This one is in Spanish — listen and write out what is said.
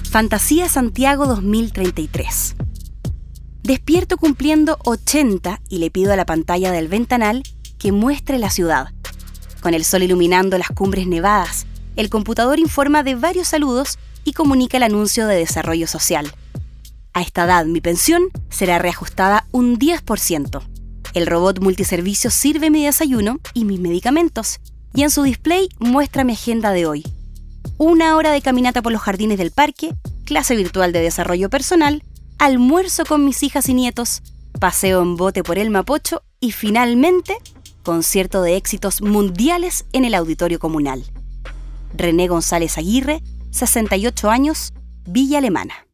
Fantasía Santiago 2033. Despierto cumpliendo 80 y le pido a la pantalla del ventanal que muestre la ciudad. Con el sol iluminando las cumbres nevadas, el computador informa de varios saludos y comunica el anuncio de desarrollo social. A esta edad, mi pensión será reajustada un 10%. El robot multiservicio sirve mi desayuno y mis medicamentos, y en su display muestra mi agenda de hoy. 1 hora de caminata por los jardines del parque, clase virtual de desarrollo personal, almuerzo con mis hijas y nietos, paseo en bote por el Mapocho y finalmente, concierto de éxitos mundiales en el auditorio comunal. René González Aguirre, 68 años, Villa Alemana.